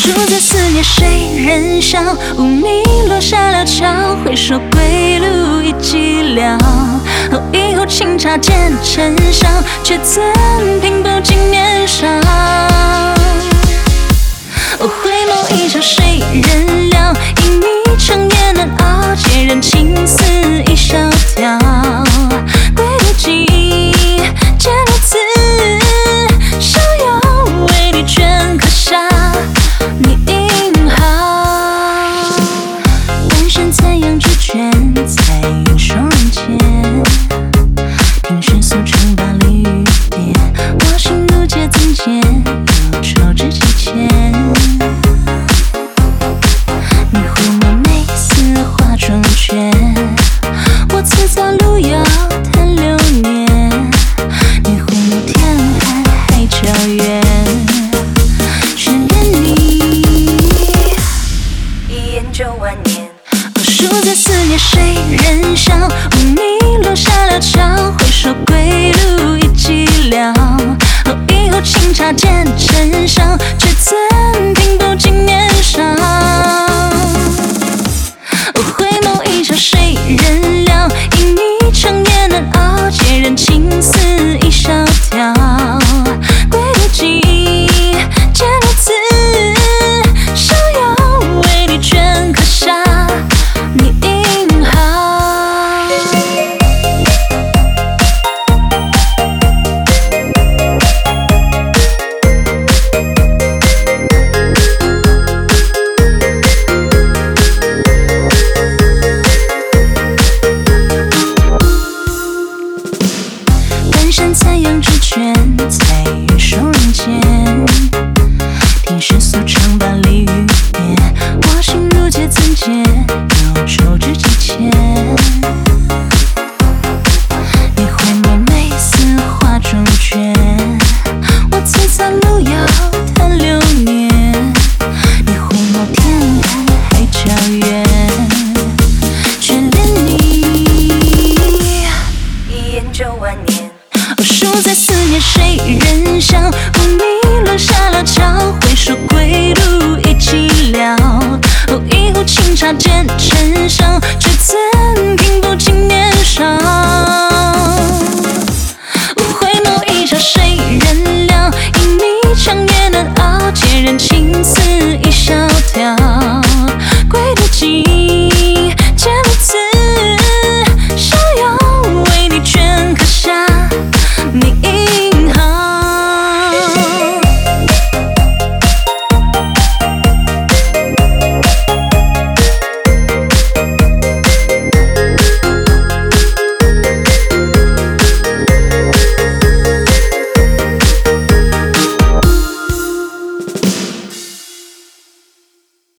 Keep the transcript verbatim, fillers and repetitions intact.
数着思念谁人笑，无你落下了桥，回首归路已寂寥。哦，以后清茶渐成笑，却怎拼不尽年少。哦，回眸一笑谁人了，因你长夜难熬，借人情丝一小条。归途记忆皆如此，逍遥为你镌刻下你印号。半生残阳之泉，才云收人间。听世俗称霸离与别，我心如结曾结，忧愁至极浅。你忽墨眉似画中卷，我辞藻路遥叹流年。你忽目天寒海角远，眷恋你一眼九万年。哦，数着思念谁人笑，无你落下了桥，回首归路已寂寥。哦，以后清茶渐成笑，却怎拼不尽年少。哦，回眸一笑谁人了，因你长夜难熬，借人情丝一小条。归途记忆皆如此，逍遥为你镌刻下你印号。半山残阳之泉，才云收人间。听世俗称霸离与别，我心如结曾结，忧愁至极浅。你忽墨眉似画中卷，我辞藻路遥叹流年。你忽眸天寒海角远，眷恋你一眼九万年。哦，数在思念谁人笑，无你落下了桥，回首归路已寂寥。哦，一壶清茶渐成笑，却怎拼不尽年少。哦，回眸一笑谁人了，因你长夜难熬，借人情丝一